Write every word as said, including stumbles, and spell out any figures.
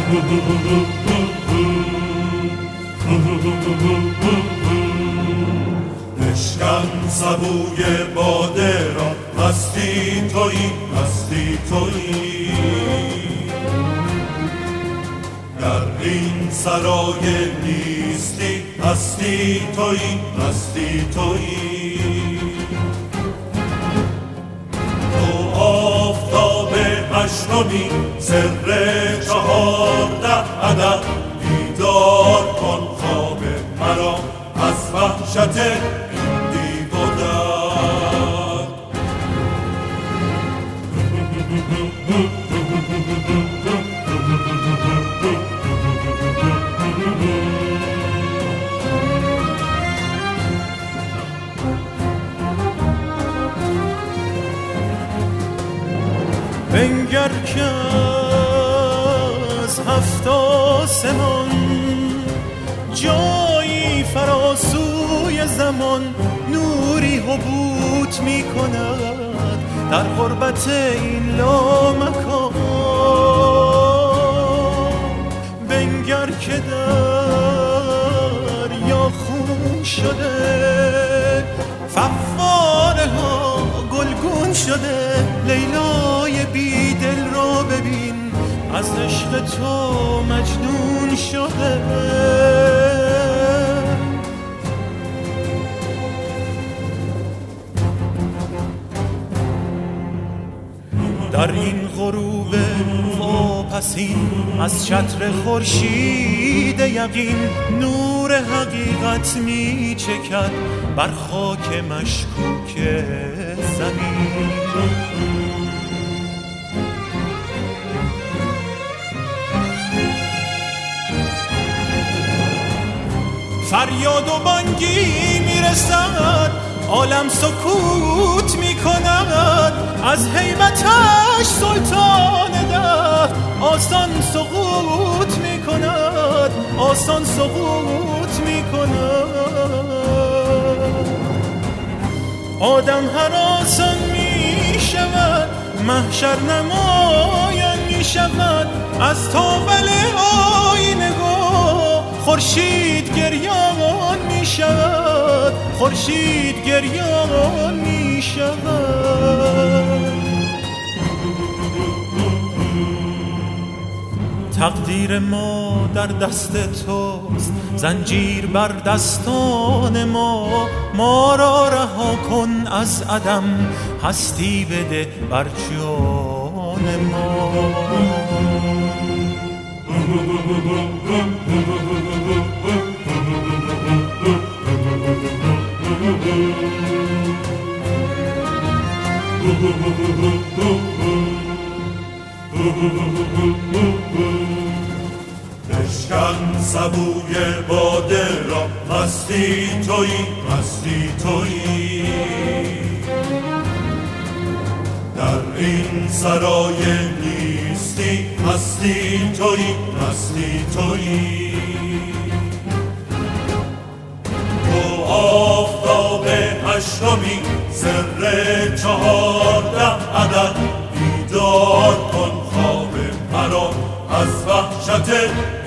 بشکن سبوی باده را، هستی تویی، هستی تویی. در این سرای نیستی، هستی تویی، هستی تویی. تو آفتاب هشتمی، سر چهارده عدد، بیدار کن خواب مرا از وحشت این دیو و درد. بنگر که از هفت آسمان جایی فراسوی زمان نوری حبوط می کند در غربت این لامکان. بنگر که دریا خون شده، فواره ها گلگون شده. لیلای بی دل را ببین، از عشق تو مجنون شده. در این غروب واپسین از چتر خورشید یقین نور حقیقت می چکد بر خاک مشکوک زمین. فریاد و بانگی میرسد، عالم سکوت میکند. از هیبتش سلطان ده آسان سقوط میکند، آسان سقوط میکند. آدم هراسان میشود، محشر نمایان میشود. از تاول آینه خورشید گریان می شود، خورشید گریان می شود. تقدیر ما در دست توست، زنجیر بر دستان ما. ما را رها کن از عدم، هستی بده بر جان ما. بشکن سبوی باده را، هستی تویی، هستی تویی. در این سرای نیستی، هستی تویی، هستی تویی. تو آفتاب هشتمی، سر چهارده عدد، بیدار کن خواب مرا از وحشت